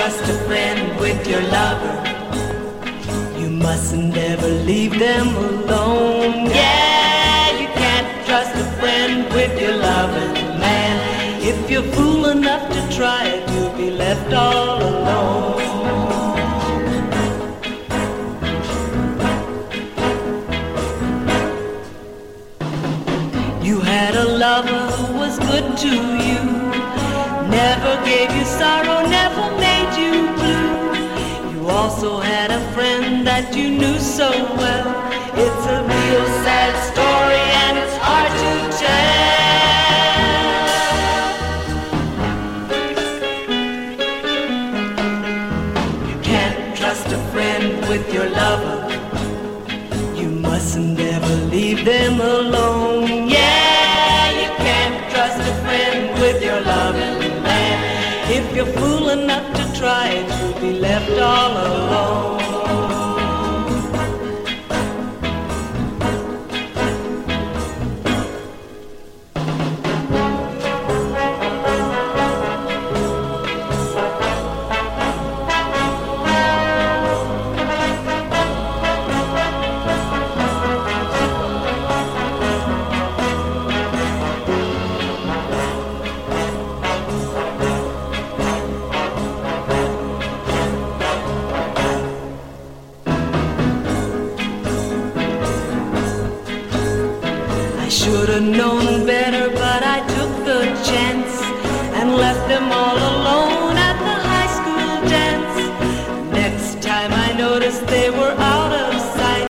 trust a friend with your lover. You mustn't ever leave them alone. Yeah, you can't trust a friend with your lover, man. If you're fool enough to try it, you'll be left all alone. You had a lover who was good to you, never gave you sorrow, never made you blue. You also had a friend that you knew so well. It's a real sad story and it's hard to tell. You can't trust a friend with your lover. You mustn't ever leave them alone. Yeah, you can't trust a friend with your loving man. If you're fool enough to try it, you'll be left all alone. Should've known better, but I took the chance and left them all alone.